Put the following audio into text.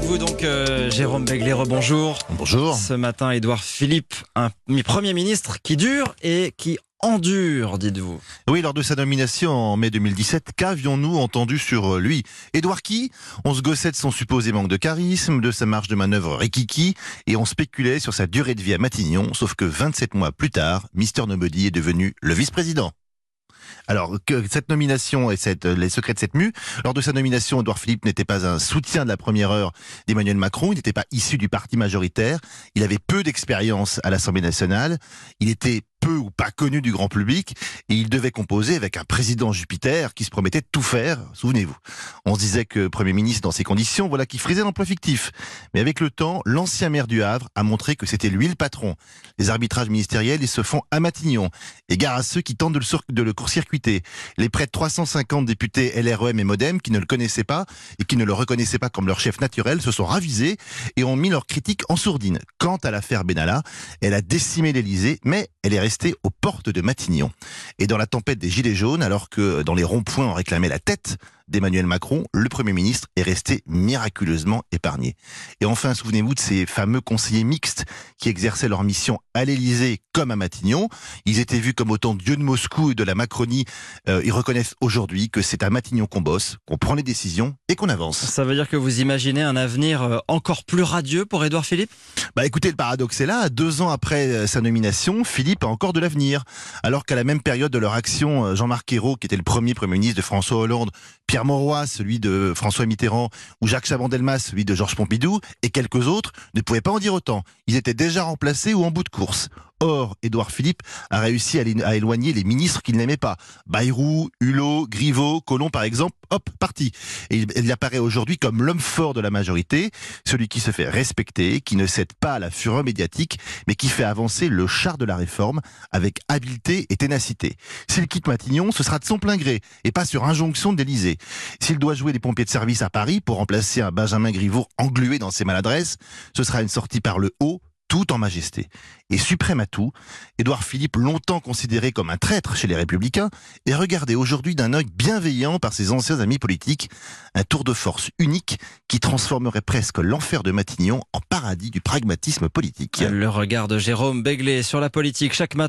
vous donc, Jérôme Begley, rebonjour. Bonjour. Ce matin, Édouard Philippe, un Premier ministre qui dure et qui endure, dites-vous. Oui, lors de sa nomination en mai 2017, qu'avions-nous entendu sur lui? Édouard qui? On se gossait de son supposé manque de charisme, de sa marge de manœuvre rikiki, et on spéculait sur sa durée de vie à Matignon, sauf que 27 mois plus tard, Mister Nobody est devenu le vice-président. Alors que cette nomination et les secrets de cette mue, lors de sa nomination, Édouard Philippe n'était pas un soutien de la première heure d'Emmanuel Macron, il n'était pas issu du parti majoritaire, il avait peu d'expérience à l'Assemblée nationale, il était peu ou pas connu du grand public, et il devait composer avec un président Jupiter qui se promettait de tout faire, souvenez-vous. On se disait que Premier ministre dans ces conditions, voilà qui frisait l'emploi fictif. Mais avec le temps, l'ancien maire du Havre a montré que c'était lui le patron. Les arbitrages ministériels, ils se font à Matignon. Et gare à ceux qui tentent de le court-circuiter. Les près de 350 députés LREM et Modem qui ne le connaissaient pas et qui ne le reconnaissaient pas comme leur chef naturel se sont ravisés et ont mis leurs critiques en sourdine. Quant à l'affaire Benalla, elle a décimé l'Élysée, mais elle est restée aux portes de Matignon. Et dans la tempête des Gilets jaunes, alors que dans les ronds-points on réclamait la tête d'Emmanuel Macron, le Premier ministre est resté miraculeusement épargné. Et enfin, souvenez-vous de ces fameux conseillers mixtes qui exerçaient leur mission à l'Élysée comme à Matignon. Ils étaient vus comme autant dieux de Moscou et de la Macronie. Ils reconnaissent aujourd'hui que c'est à Matignon qu'on bosse, qu'on prend les décisions et qu'on avance. Ça veut dire que vous imaginez un avenir encore plus radieux pour Édouard Philippe? Bah écoutez, le paradoxe est là. 2 ans après sa nomination, Philippe a encore de l'avenir. Alors qu'à la même période de leur action, Jean-Marc Ayrault, qui était le premier Premier ministre de François Hollande, Pierre Mauroy, celui de François Mitterrand, ou Jacques Chaban-Delmas, celui de Georges Pompidou, et quelques autres, ne pouvaient pas en dire autant. Ils étaient déjà remplacés ou en bout de course. Or, Édouard Philippe a réussi à éloigner les ministres qu'il n'aimait pas. Bayrou, Hulot, Griveaux, Collomb par exemple, hop, parti. Et il apparaît aujourd'hui comme l'homme fort de la majorité, celui qui se fait respecter, qui ne cède pas à la fureur médiatique, mais qui fait avancer le char de la réforme avec habileté et ténacité. S'il quitte Matignon, ce sera de son plein gré, et pas sur injonction de l'Élysée. S'il doit jouer les pompiers de service à Paris pour remplacer un Benjamin Griveaux englué dans ses maladresses, ce sera une sortie par le haut, tout en majesté. Et suprême à tout, Édouard Philippe, longtemps considéré comme un traître chez les Républicains, est regardé aujourd'hui d'un œil bienveillant par ses anciens amis politiques. Un tour de force unique qui transformerait presque l'enfer de Matignon en paradis du pragmatisme politique. Le regard de Jérôme Begley sur la politique chaque matin.